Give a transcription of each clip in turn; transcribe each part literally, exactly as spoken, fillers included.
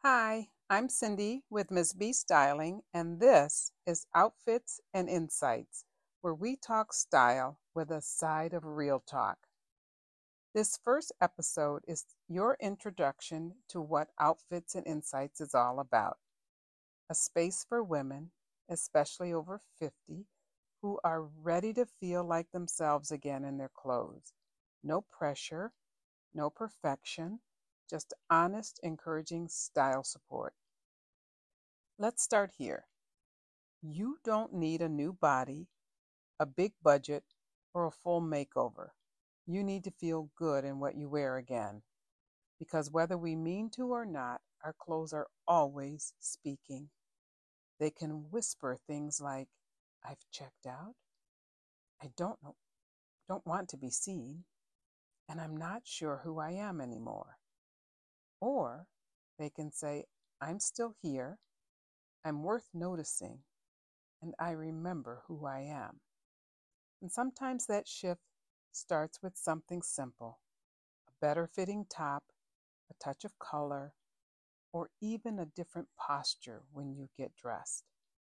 Hi, I'm Cindy with Miss B Styling, and this is Outfits and Insights, where we talk style with a side of real talk. This first episode is your introduction to what Outfits and Insights is all about. A space for women, especially over fifty, who are ready to feel like themselves again in their clothes. No pressure, no perfection, just honest, encouraging style support. Let's start here. You don't need a new body, a big budget, or a full makeover. You need to feel good in what you wear again. Because whether we mean to or not, our clothes are always speaking. They can whisper things like, I've checked out, I don't know, don't want to be seen, and I'm not sure who I am anymore. Or they can say, I'm still here, I'm worth noticing, and I remember who I am. And sometimes that shift starts with something simple, a better fitting top, a touch of color, or even a different posture when you get dressed.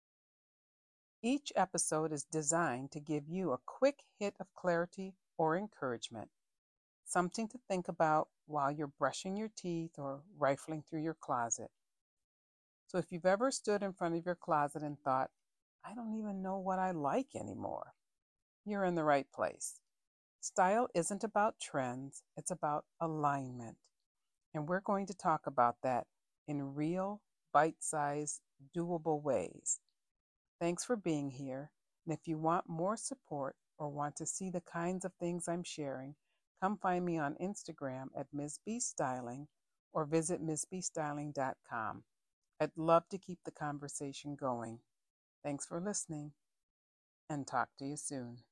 Each episode is designed to give you a quick hit of clarity or encouragement, something to think about while you're brushing your teeth or rifling through your closet. So if you've ever stood in front of your closet and thought, I don't even know what I like anymore, you're in the right place. Style isn't about trends, it's about alignment. And we're going to talk about that in real, bite sized, doable ways. Thanks for being here. And if you want more support or want to see the kinds of things I'm sharing, come find me on Instagram at Miss B Styling or visit miss b styling dot com. I'd love to keep the conversation going. Thanks for listening and talk to you soon.